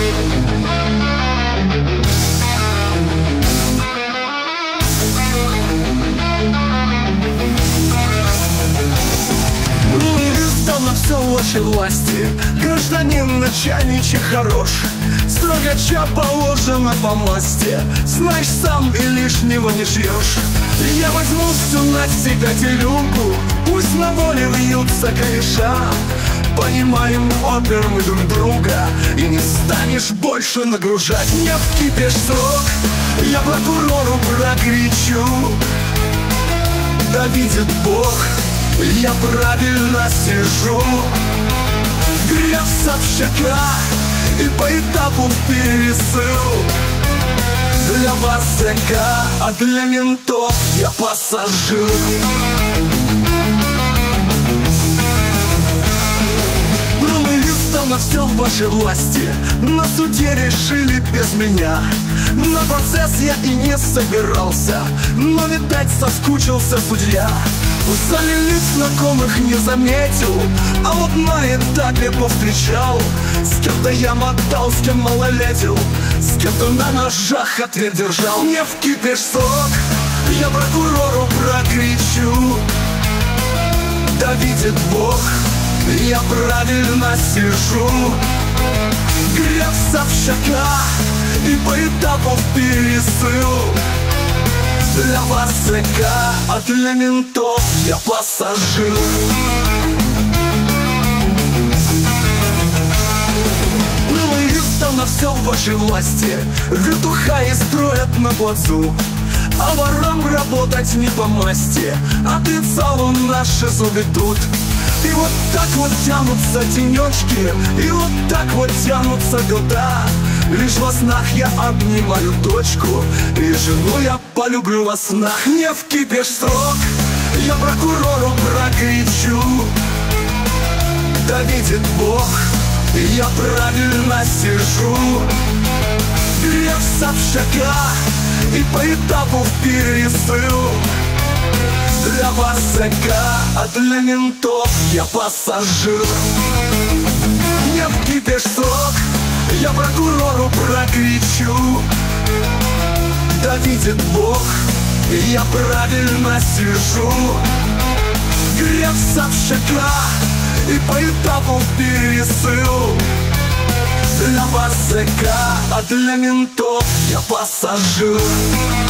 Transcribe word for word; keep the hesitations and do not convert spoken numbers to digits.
На все в вашей власти, гражданин начальничек хорош, строгача положено по масти, знаешь сам и лишнего не шьешь. Я возьму всю на себя делюку, пусть на воле вьются кореша. Понимаем опер мы друг друга, и не станешь больше нагружать. Не вкипишь срок, я прокурору прокричу, да видит Бог, я правильно сижу. Грех сообщака и по этапу пересыл. Для вас ЗК, а для ментов я пассажир. На все в вашей власти, на суде решили без меня. На процесс я и не собирался, но, видать, соскучился судья. В зале лиц знакомых не заметил, а вот на этапе повстречал. С кем-то я мотал, с кем малолетил, с кем-то на ножах ответ держал. Не вкипишь срок, я прокурору прокричу, да видит Бог, я правильно сижу. Грех сообщака и по этапу пересыл. Для вас ЗК, а для ментов я пассажир. Юристам на все в вашей власти, вертухаи строят на плацу, а ворам работать не по масти, отрицал наши зубы тут. И вот так вот тянутся денечки, и вот так вот тянутся года. Лишь во снах я обнимаю дочку, и жену я полюблю во снах. Не вкипишь срок, я прокурору прокричу, да видит Бог, я правильно сижу. Грех сообщака и по этапу пересыл. Для вас ЗК, а для ментов я пассажир. Не вкипишь срок, я прокурору прокричу, да видит Бог, я правильно сижу. Грех сообщака и по этапу пересыл. Для вас ЗК, а для ментов я пассажир.